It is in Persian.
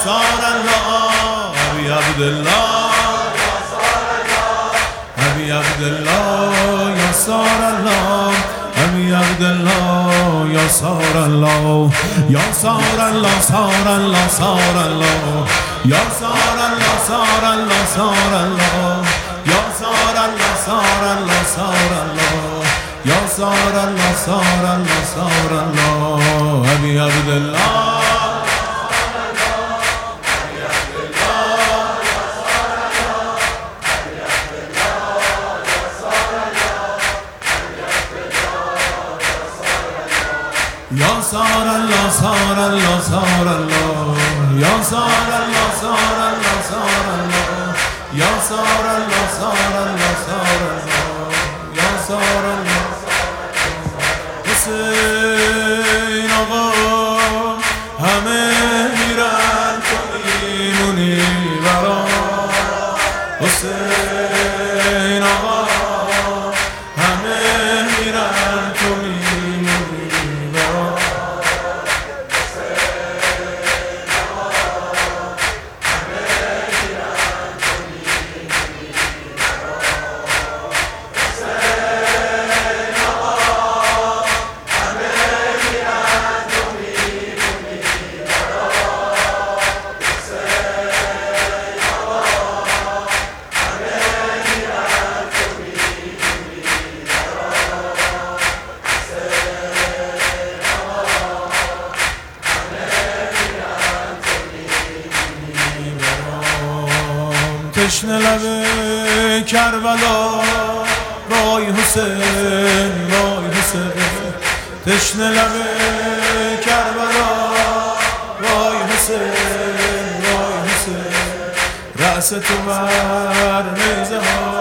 يسار الله أبي عبد الله أبي عبد الله يسار الله أبي عبد الله يسار الله يسار الله صار الله صار الله يسار الله صار الله صار الله يسار الله صار الله صار الله يسار الله صار الله صار الله أبي عبد الله يا صار الله صار الله صار الله يا صار الله صار الله صار الله يا صار الله صار الله صار الله يا صار الله حسین آقا همه میرن تو میمونی برا حسین آقا همه میرن تو میمونی برا تشنه لب کربلا وای حسین وای حسین تشنه لب کربلا وای حسین وای حسین رأس تو بر نیزه ها